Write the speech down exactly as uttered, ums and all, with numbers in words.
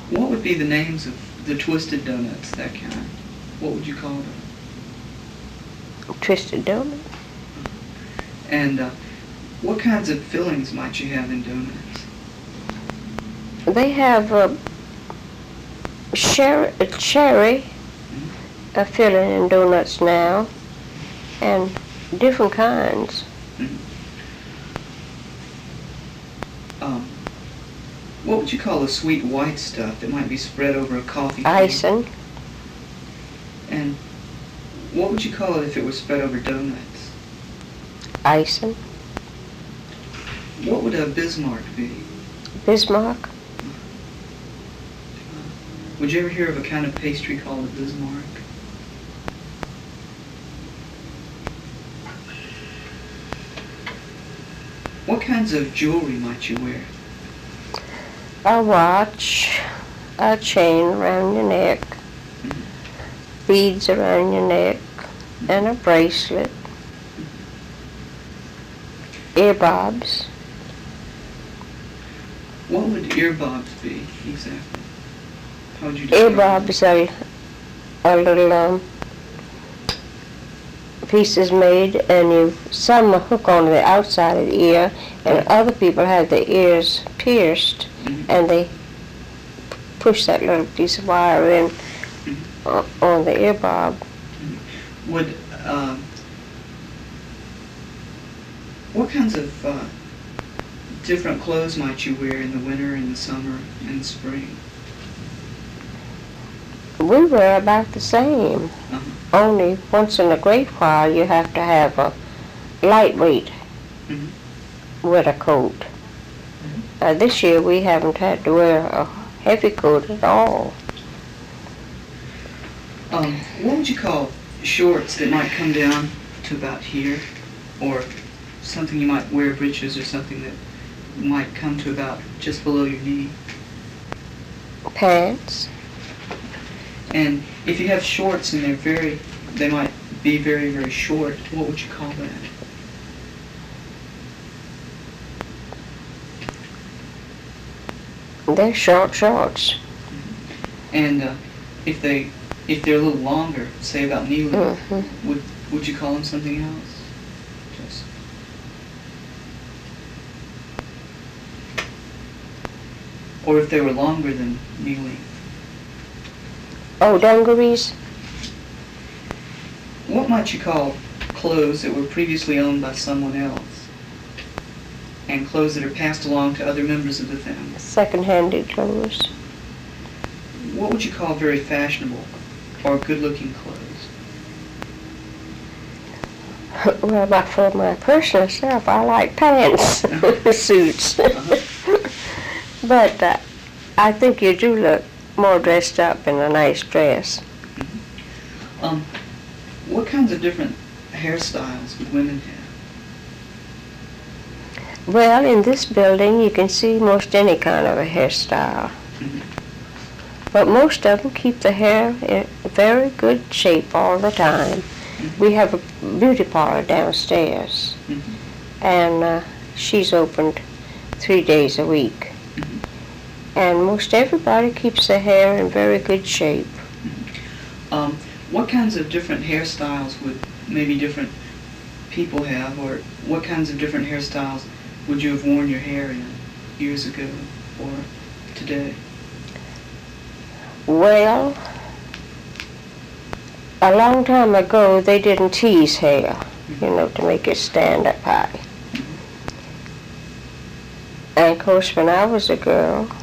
What would be the names of the twisted donuts, that kind? What would you call them? Twisted donut. And uh, what kinds of fillings might you have in donuts? They have a cherry, a cherry Mm-hmm. a filling in donuts now, and different kinds. Mm-hmm. Um, what would you call the sweet white stuff that might be spread over a coffee cream? Icing. And what would you call it if it was spread over donuts? Icing. What would a Bismarck be? Bismarck. Would you ever hear of a kind of pastry called a Bismarck? What kinds of jewelry might you wear? A watch, a chain around your neck, beads around your neck, and a bracelet, earbobs. What would earbobs be, exactly? How would you describe Earbobs are a little um, pieces made, and you some hook on the outside of the ear, and other people have their ears pierced, Mhm. and they push that little piece of wire in o- on the earbob. Would, uh, what kinds of uh, different clothes might you wear in the winter, in the summer, and the spring? We were about the same, Uh-huh. only once in a great while you have to have a lightweight Mhm. winter coat. Uh, this year we haven't had to wear a heavy coat at all. Um, what would you call shorts that might come down to about here, or something you might wear, breeches or something that might come to about just below your knee? Pants. And if you have shorts and they're very, they might be very, very short, what would you call that? They're short shorts. And uh, if they, if they're a little longer, say about knee length, Mhm. would would you call them something else? Just or if they were longer than knee length, Oh, dungarees. what might you call clothes that were previously owned by someone else, and clothes that are passed along to other members of the family? Second-handed clothes. What would you call very fashionable or good-looking clothes? Well, my, for my personal self, I like pants, suits. Uh-huh. But uh, I think you do look more dressed up in a nice dress. Um, what kinds of different hairstyles would women have? Well, in this building, you can see most any kind of a hairstyle. Mhm. But most of them keep the hair in very good shape all the time. Mhm. We have a beauty parlor downstairs, Mhm. and uh, she's opened three days a week. Mhm. And most everybody keeps their hair in very good shape. Um, what kinds of different hairstyles would maybe different people have, or what kinds of different hairstyles would you have worn your hair in years ago or today? Well, a long time ago, they didn't tease hair, you know, to make it stand up high. And of course, when I was a girl,